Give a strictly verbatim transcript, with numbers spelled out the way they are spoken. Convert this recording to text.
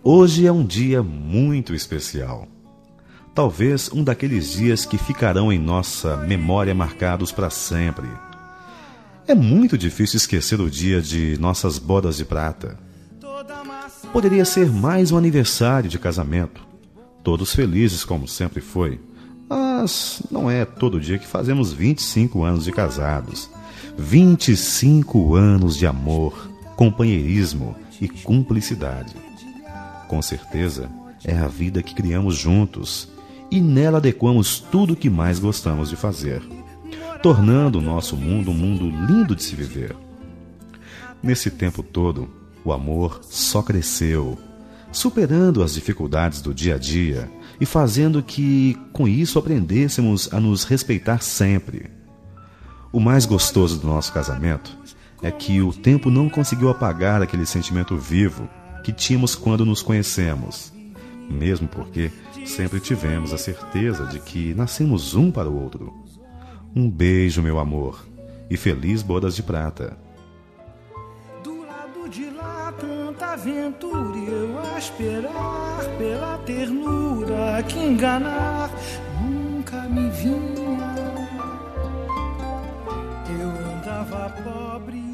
Hoje é um dia muito especial. Talvez um daqueles dias que ficarão em nossa memória marcados para sempre. É muito difícil esquecer o dia de nossas bodas de prata. Poderia ser mais um aniversário de casamento. Todos felizes como sempre foi. Mas não é todo dia que fazemos vinte e cinco anos de casados. vinte e cinco anos de amor, companheirismo e cumplicidade. Com certeza, é a vida que criamos juntos e nela adequamos tudo o que mais gostamos de fazer, tornando o nosso mundo um mundo lindo de se viver. Nesse tempo todo, o amor só cresceu, superando as dificuldades do dia a dia e fazendo que, com isso, aprendêssemos a nos respeitar sempre. O mais gostoso do nosso casamento é que o tempo não conseguiu apagar aquele sentimento vivo que tínhamos quando nos conhecemos, mesmo porque sempre tivemos a certeza de que nascemos um para o outro. Um beijo, meu amor, e feliz bodas de prata. Do lado de lá, tanta aventura e eu a esperar pela ternura que enganar nunca me vinha. Eu andava pobre